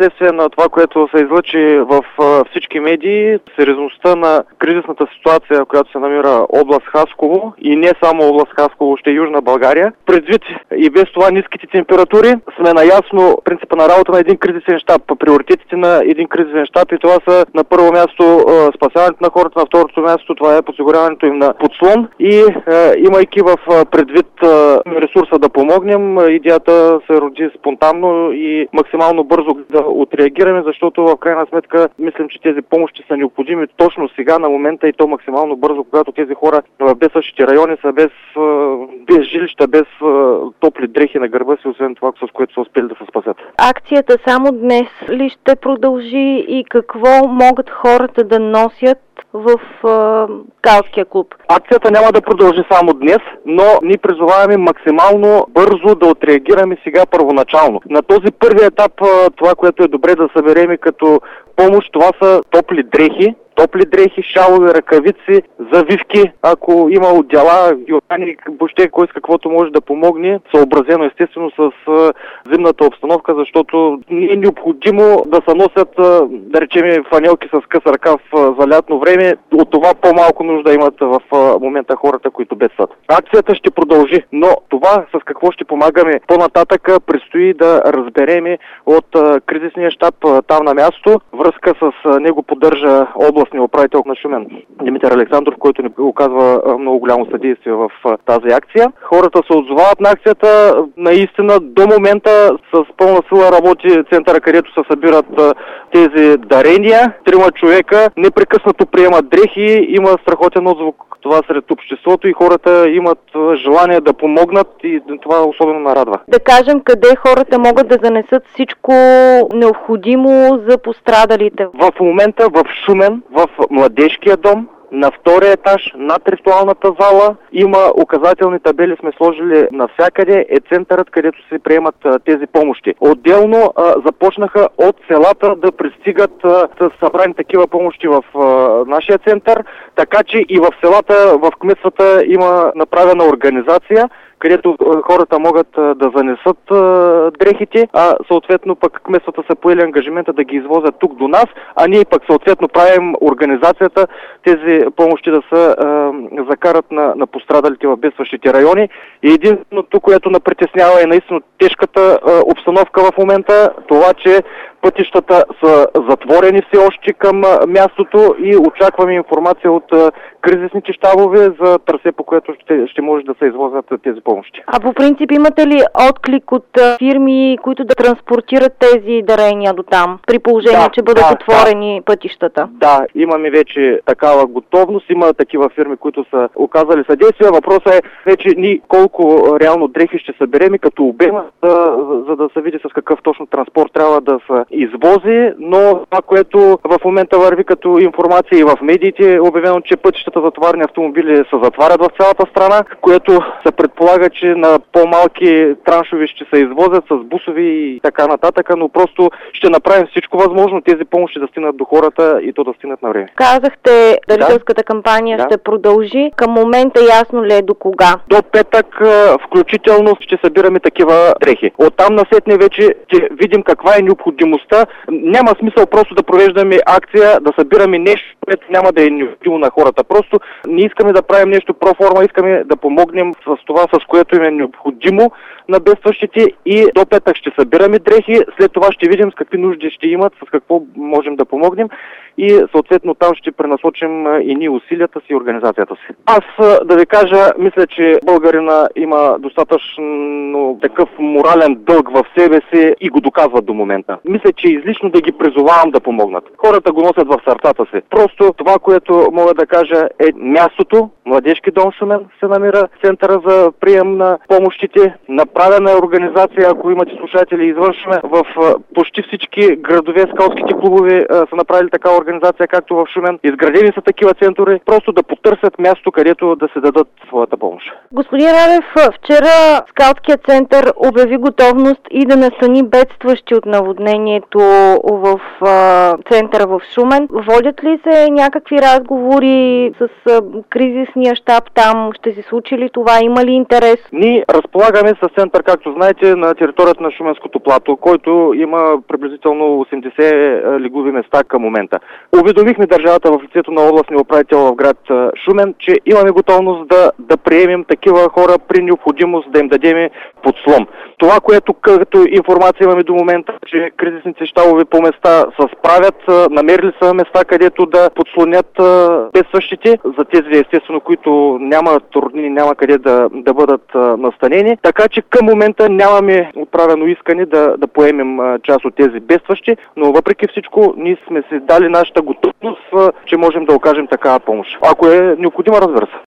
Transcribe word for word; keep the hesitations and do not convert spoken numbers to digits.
следствие на това, което се излъчи в всички медии, сериозността на кризисната ситуация, в която се намира област Хасково и не само област Хасково, ще Южна България. Предвид и без това ниските температури, сме наясно принципа на работа на един кризисен щаб, приоритетите на един кризисен щаб, и това са на първо място спасяването на хората, на второто място това е подсигуряването им на подслон и е, имайки в предвид е, ресурса да помогнем, идеята се роди спонтанно и максимално бързо да отреагираме, защото в крайна сметка мислим, че тези помощи са необходими точно сега на момента и то максимално бързо, когато тези хора в бедстващите райони са без, без жилища, без топли дрехи на гърба си, освен това, с което са успели да се спасят. Акцията само днес ли ще продължи и какво могат хората да носят в скаутския клуб? Акцията няма да продължи само днес, но ни призоваваме максимално бързо да отреагираме сега първоначално. На този първи етап това, което е добре да съберем като помощ, това са топли дрехи, топли дрехи, шалове, ръкавици, завивки, ако има отдела, юрани, въобще кой с каквото може да помогне, съобразено естествено с зимната обстановка, защото не е необходимо да се носят, да речем, фанелки с къс ръкав за лятно време, от това по-малко нужда имат в момента хората, които бедстват. Акцията ще продължи, но това с какво ще помагаме по-нататък предстои да разбереме от кризисния щаб там на място. Връзка с него поддържа областния управител на Шумен Димитър Александров, който ни оказва много голямо съдействие в тази акция. Хората се отзовават на акцията. Наистина до момента с пълна сила работи центъра, където се събират тези дарения. Трима човека непрекъснато приемат дрехи, има страхотен отзвук това сред обществото и хората имат желание да помогнат и това особено нарадва. Да кажем, къде хората могат да занесат всичко необходимо за пострадалите? В момента в Шумен, в младежкия дом, на втория етаж, над ритуалната зала, има указателни табели, сме сложили навсякъде, е центърът, където се приемат а, тези помощи. Отделно а, започнаха от селата да пристигат а, с събрани такива помощи в а, нашия център, така че и в селата, в кметствата има направена организация, където хората могат да занесат дрехите, а съответно пък кметствата са поели ангажимента да ги извозят тук до нас, а ние пък съответно правим организацията тези помощи да се закарат на, на пострадалите в бедстващите райони. И единственото, което ме притеснява е наистина тежката обстановка в момента, това, че пътищата са затворени все още към мястото и очакваме информация от кризисните щабове за трасе, по което ще, ще може да се извозят тези помощи. А по принцип имате ли отклик от фирми, които да транспортират тези дарения до там, при положение, да, че бъдат да, отворени да. пътищата? Да, имаме вече такава готовност, има такива фирми, които са оказали съдействие. Въпросът е вече ни колко реално дрехи ще съберем като обема, за, за да се види с какъв точно транспорт трябва да се извози, но това, което в момента върви като информация и в медиите, е обявено, че пътищата за товарни автомобили се затварят в цялата страна, което се предполага, че на по-малки траншови ще се извозят с бусови и така нататък, но просто ще направим всичко възможно тези помощи да стигнат до хората и то да стигнат на време. Казахте, дарителската да. кампания да. ще продължи. Към момента ясно ли е до кога? До петък включително ще събираме такива дрехи. Оттам насетне вече ще видим каква е необходимостта. Няма смисъл просто да провеждаме акция, да събираме нещо, което няма да е необходимо на хората. Просто не искаме да правим нещо проформа, искаме да помогнем с това, с което им е необходимо на бедстващите, и до петък ще събираме дрехи, след това ще видим с какви нужди ще имат, с какво можем да помогнем и съответно там ще пренасочим и ние усилията си и организацията си. Аз да ви кажа, мисля, че българина има достатъчно такъв морален дълг в себе си и го доказват до момента. Мисля, че излишно да ги призовавам да помогнат. Хората го носят в сърцата си. Просто това, което мога да кажа е мястото. Младежки дом Шумен се намира центъра за прием на помощите. Направена е организация, ако имате слушатели извън Шумен, в почти всички градове, скаутските клубове са направили такава организация, както в Шумен. Изградени са такива центрове, просто да потърсят място, където да се дадат своята помощ. Господин Радев, вчера скаутският център обяви готовност и да настани бедстващи от наводнение положението в а, центъра в Шумен. Водят ли се някакви разговори с а, кризисния щаб там? Ще се случи ли това? Има ли интерес? Ние разполагаме с център, както знаете, на територията на Шуменското плато, който има приблизително осемдесет леглови места към момента. Уведомихме държавата в лицето на областния управител в град Шумен, че имаме готовност да, да приемем такива хора при необходимост, да им дадем подслон. Това, което като информация имаме до момента, че кризисните щабове по места се справят, намерили са места, където да подслонят бедстващите, за тези естествено, които нямат роднини, няма къде да, да бъдат настанени. Така че към момента нямаме отправено искане да, да поемем част от тези бедстващи, но въпреки всичко ние сме си дали нашата готовност, че можем да окажем такава помощ. Ако е необходима, разбира се.